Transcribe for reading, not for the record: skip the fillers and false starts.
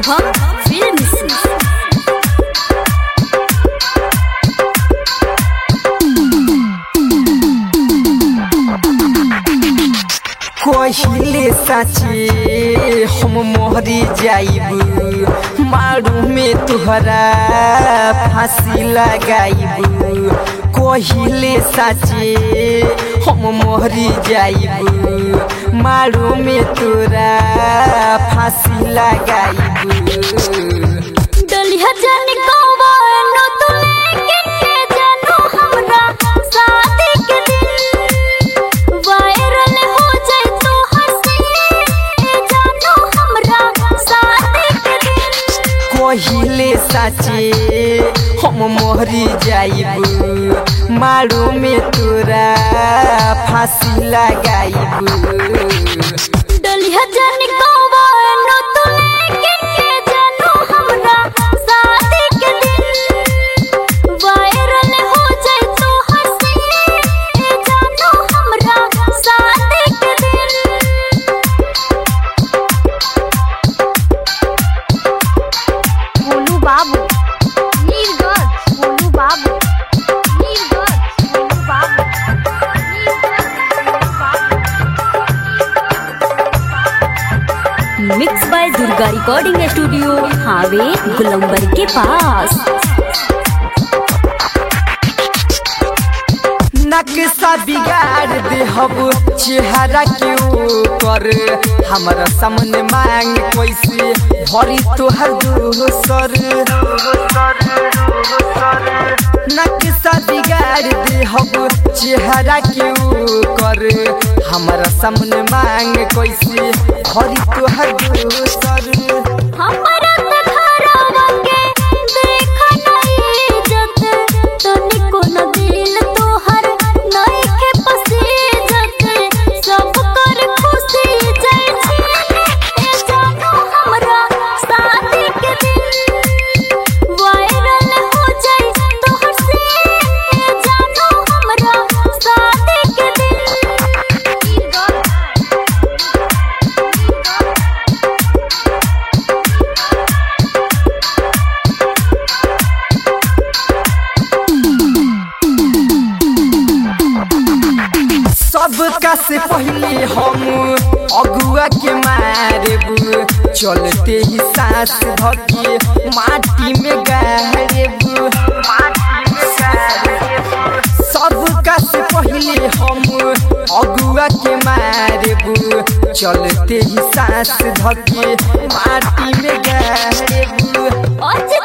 Shubham films. कहिले साचे हम मोहरी जाइब मारू में तुहरा फांसी लगाइब। कहिले साचे हम मोहरी जाइब मारू में तोरा फांसी लगाइब। डलिया जाने कौवा नो तू लेके जानो हमरा शादी के दिन वायरल हो जाए तो हंसी जानो हमरा शादी के दिन। कहिले साचे हम मोहरी जाइब मारू में तोरा फांसी लगाइब। डलिया जाने कौवा नो तू लेके जानो हमरा शादी के दिन वायरल हो जाए तो हंसी जानो हमरा शादी के दिन। बोलू बाबू नीरगंज, बोलू बाबू नीरगंज, बोलू Babu mix by Durga recording studio हावे गुलंबर के पास। नक्शा बिगाड़ दे हब चेहरा के ऊपर हमारा सामने मांग कैसे भरी तोहर दोसर। नक्शा बिगाड़ दे हब चेहरा के ऊपर हमारा सामने मांग कैसे भरी तोहर दोसर। हमारा घरवा के देखा नहीं इज्जत तनिको न दिल तोहर नहीं के पसीजत सब कर खुशी जाय छी जानो हमरा शादी के दिन वायरल हो जाए तो हंसी जानो हमरा शादी के दिन। सबका से पहले हम अगुआ के मारेब चलते ही सांस धके माटी में गाड़ेब। सबका से पहले हम अगुआ के मारेब चलते ही सांस धके माटी में गाड़ेब।